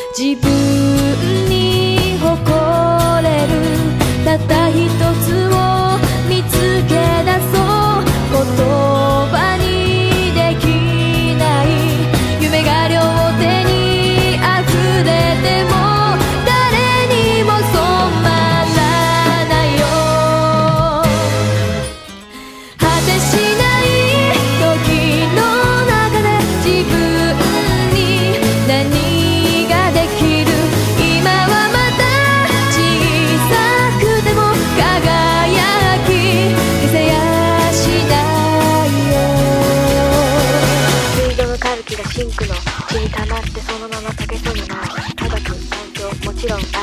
自分に誇れるたった一つを見つけ出そう。言葉にできない夢が両手に溢れても誰にも染まらないよ。果てしない時の中で自分に何ができる。今はまた小さくても輝き消せやしないよ。 水道のカルキがシンクの血に溜まってそのまま溶けそうにない。科学環境もちろんあ